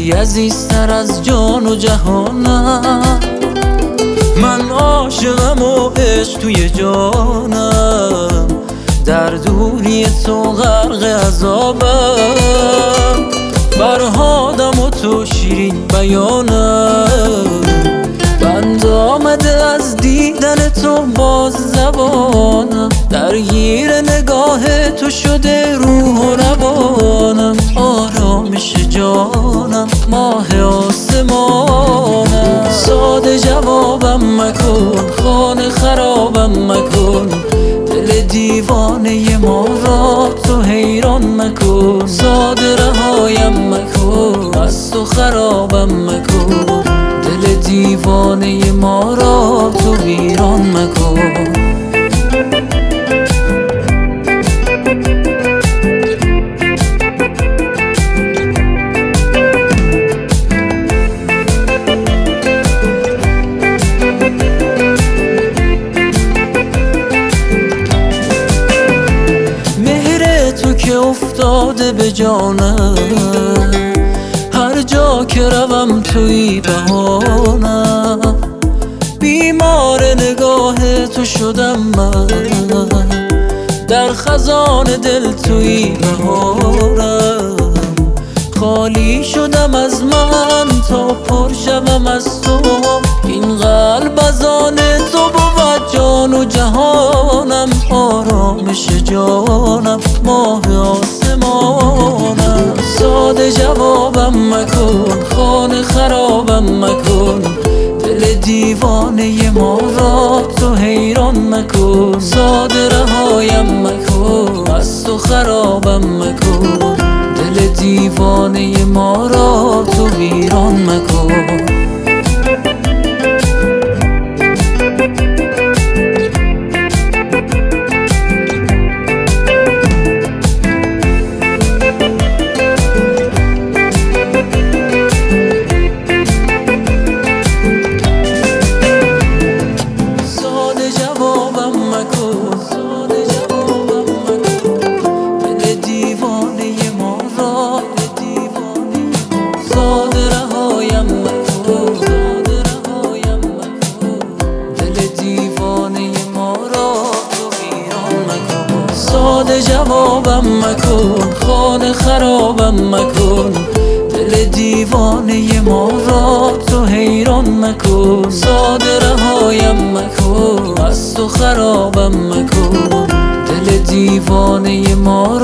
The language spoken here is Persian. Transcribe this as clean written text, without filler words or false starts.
ای عزیزتر از جان و جهانم. من عاشقم و عشق توی جانم، در دوری تو غرق عذابم. فرهادم و تو شیرین بیانم، بند آمده از دیدن تو باز زبانم. درگیر نگاه تو شده روح و روانم. آرامش جانم، ماه آسمانم. ساده جوابم مکن، خانه خرابم مکن. دل دیوانه ما را تو حیران مکن. ساده رهایم مکن، از تو خرابم مکن. دل دیوانه ما را تو ویران مکن. که افتاده به جانم، هر جا که روم توی بهانم. بیمار نگاه تو شدم من، در خزان دل توی بهارم. خالی شدم از من تا پر شوم از تو. این قلب از آن تو بود جان و جهانم. آرامش جانم، ماه آسمانم. ساده جوابم مکن، خانه خرابم مکن. دل دیوانه ما را تو حیران مکن. ساده رهایم مکن، از تو خرابم مکن. دل دیوانه ما را تو ویران مکن. ساده جوابم مکن، خانه خرابم مکن. دل دیوانه ما را تو حیران مکن. ساده رهایم مکن، از تو خرابم مکن. دل دیوانه ما